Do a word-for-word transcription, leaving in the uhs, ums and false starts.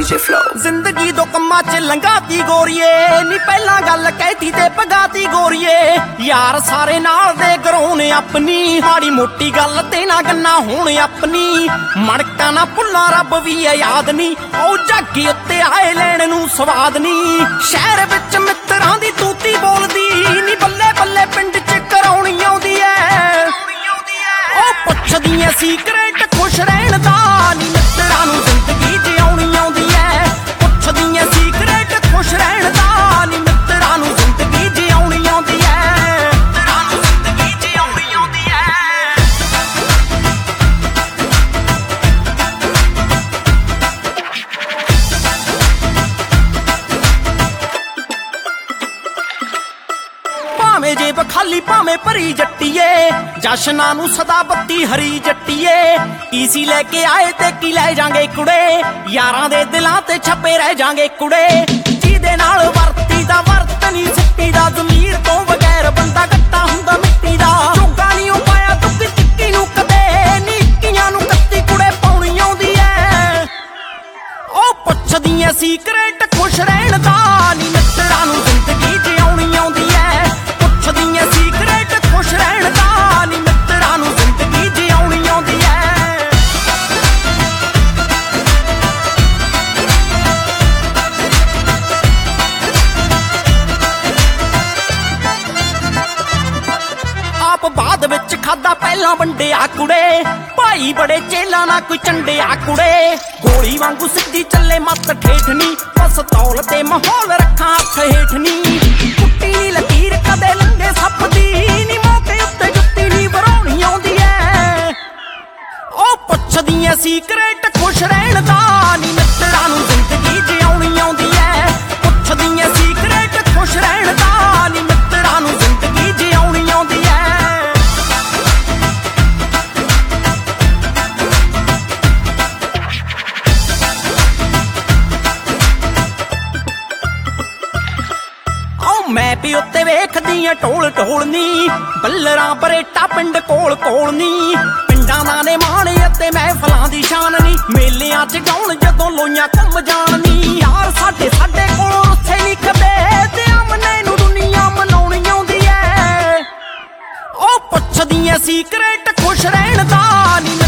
ਜੇ ਫਲੋ ਜ਼ਿੰਦਗੀ ਦੋ ਕੰਮਾਂ ਚ ਲੰਘਾਤੀ ਗੋਰੀਏ ਨੀ ਪਹਿਲਾਂ ਗੱਲ ਕਹਿਤੀ ਤੇ ਪਗਾਤੀ ਗੋਰੀਏ ਯਾਰ ਸਾਰੇ ਨਾਲ ਦੇ ਗਰੋਨ ਆਪਣੀ ਮਾੜੀ ਮੋਟੀ ਗੱਲ ਤੇ ਨਾ ਗੰਨਾ ਹੋਣ ਆਪਣੀ ਮੜਕਾ ਨਾ ਭੁੱਲਾਂ ਰੱਬ ਵੀ ਆ ਯਾਦ ਨੀ ਉਹ ਜਾਗੀ ਉੱਤੇ ਆਏ ਲੈਣ ਨੂੰ ਸਵਾਦ ਨੀ ਸ਼ਹਿਰ ਵਿੱਚ ਮਿੱਤਰਾਂ ਦੀ ਤੂਤੀ ਬੋਲਦੀ ਨੀ ਬੱਲੇ ਬੱਲੇ ਪਿੰਡ ਚ ਕਰਾਉਣੀ ਆਉਂਦੀ ਐ ਉਹ ਪੁੱਛਦੀ ਐ ਸੀਕ੍ਰੇਟ ਖੁਸ਼ ਰਹਿਣ ਦਾ ਨੀ ਮਿੱਤਰਾਂ ਨੂੰ ਜ਼ਿੰਦਗੀ ਜਿਉਣੀ ਆਉਂਦੀ ਐ ਪੁੱਛਦੀ ਐ ਸੀਕ੍ਰੇਟ ਖੁਸ਼ ਰਹਿਣ ਦਾ ਨੀ ਮਿੱਤਰਾਂ ਨੂੰ ਜ਼ਿੰਦਗੀ ਜਿਉਣੀ ਆਉਂਦੀ ਐ ਮਿੱਤਰਾਂ ਨੂੰ ਜ਼ਿੰਦਗੀ ਜਿਉਣੀ ਆਉਂਦੀ ਐ ਭਾਵੇਂ ਜੇਬ ਖਾਲੀ ਭਾਵੇਂ ਭਰੀ ਜੱਟੀਏ ਜਸ਼ਨਾਂ ਨੂੰ ਸਦਾ ਬੱਤੀ ਹਰੀ ਜੱਟੀਏ ਈਸੀ ਲੈ ਕੇ ਆਏ ਤੇ ਕੀ ਲੈ ਜਾਾਂਗੇ ਕੁੜੇ ਯਾਰਾਂ ਦੇ ਦਿਲਾਂ ਤੇ ਛਪੇ ਰਹਿ ਜਾਾਂਗੇ ਕੁੜੇ ਜਿਹਦੇ ਨਾਲ ਵਰਤੀ ਦਾ ਵਰਤ ਨਹੀਂ ਸਿੱਟੀ ਦਾ ਜ਼ਮੀਰ ਤੋਂ ਬਗੈਰ ਬੰਦਾ ਕੱਟਾ ਹੁੰਦਾ ਮਿੱਟੀ ਦਾ ਚੋਗਾ ਨਹੀਂ ਉਹ ਪਾਇਆ ਤੁੱਕੀ ਟਿੱਕੀ ਨੂੰ ਕਦੇ ਨਿੱਕੀਆਂ ਨੂੰ ਕੱਤੀ ਕੁੜੇ ਪਾਉਣੀ ਆਉਂਦੀ ਐ ਉਹ ਪੁੱਛਦੀ ਐ ਸੀਕ੍ਰੇਟ ਖੁਸ਼ ਰਹਿਣ ਦਾ ਨੀ ਮਿੱਤਰਾਂ ਨੂੰ ਜ਼ਿੰਦਗੀ ਜਿਉਣੀ ਆਉਂਦੀ ਐ ਪੁੱਛਦੀ ਐ ਸੀਕ੍ਰੇਟ ਖੁਸ਼ ਰਹਿਣ ਦਾ ਨੀ ਮਿੱਤਰਾਂ ਨੂੰ ਜ਼ਿੰਦਗੀ ਜਿਉਣੀ ਆਉਂਦੀ ਐ ਆਪ ਬਾਅਦ ਵਿੱਚ ਖਾਦਾ ਪਹਿਲਾਂ ਵੰਡਿਆ ਕੁੜੇ ਭਾਈ ਬੜੇ ਚੇਲਾ ਨਾ ਕੋਈ ਚੰਡਿਆ ਕੁੜੇ ਗੋਲੀ ਵਾਂਗੂ ਸਿੱਧੀ ਚੱਲੇ ਮੱਤ ਠੇਠ ਨੀ ਬਸ ਤੌਲ ਤੇ ਮਾਹੌਲ ਰੱਖਾਂ ਹੱਥ ਹੇਠ ਨੀ ਕੁੱਟੀ ਨੀ ਲਕੀਰ ਕਦੇ ਲੰਗੇ ਸੱਪ ਦੀ ਨੀ ਮੌਕੇ ਉੱਤੇ ਜੁੱਤੀ ਨੀ ਵਰਾਉਣੀ ਆਉਂਦੀ ਐ ਉਹ ਪੁੱਛਦੀ ਐ ਸੀਕ੍ਰੇਟ ਖੁਸ਼ ਰਹਿਣ ਦਾ ਨੀ ਮਿੱਤਰਾਂ ਨੂੰ ਜ਼ਿੰਦਗੀ ਜਿਉਣੀ ਆਉਂਦੀ ਐ ਪੁੱਛਦੀ ਐ ਸੀਕ੍ਰੇਟ ਖੁਸ਼ ਰਹਿਣ ਦਾ ਨੀ ਮਿੱਤਰਾਂ ਨੂੰ ਜ਼ਿੰਦਗੀ ਜਿਉਣੀ ਆਉਂਦੀ ਐ ਮੈਂ ਵੀ ਉੱਤੇ ਵੇਖਦੀ ਆ ਢੋਲ ਢੋਲਨੀ ਬੱਲਰਾਂ ਬਰੇਟਾ ਪਿੰਡ ਕੋਲ ਕੋਲ ਨੀ ਪਿੰਡਾਂ ਦਾ ਨੇ ਮਾਣੇ ਅਤੇ ਮਹਿਫਲਾਂ ਦੀ ਸ਼ਾਨ ਨੀ ਮੇਲਿਆਂ ਚ ਗਾਉਣ ਜਦੋਂ ਲੋਈਆਂ ਘੁੰਮ ਜਾਣ ਨੀ ਯਾਰ ਸਾਡੇ ਸਾਡੇ ਕੋਲ ਉੱਥੇ ਨੀ ਖਬੇ ਤੇ ਅਮਨੇ ਨੂੰ ਦੁਨੀਆ ਮਨਾਉਣੀ ਆਉਂਦੀ ਐ ਉਹ ਪੁੱਛਦੀ ਐ ਸੀਕ੍ਰੇਟ ਖੁਸ਼ ਰਹਿਣ ਦਾ ਨੀ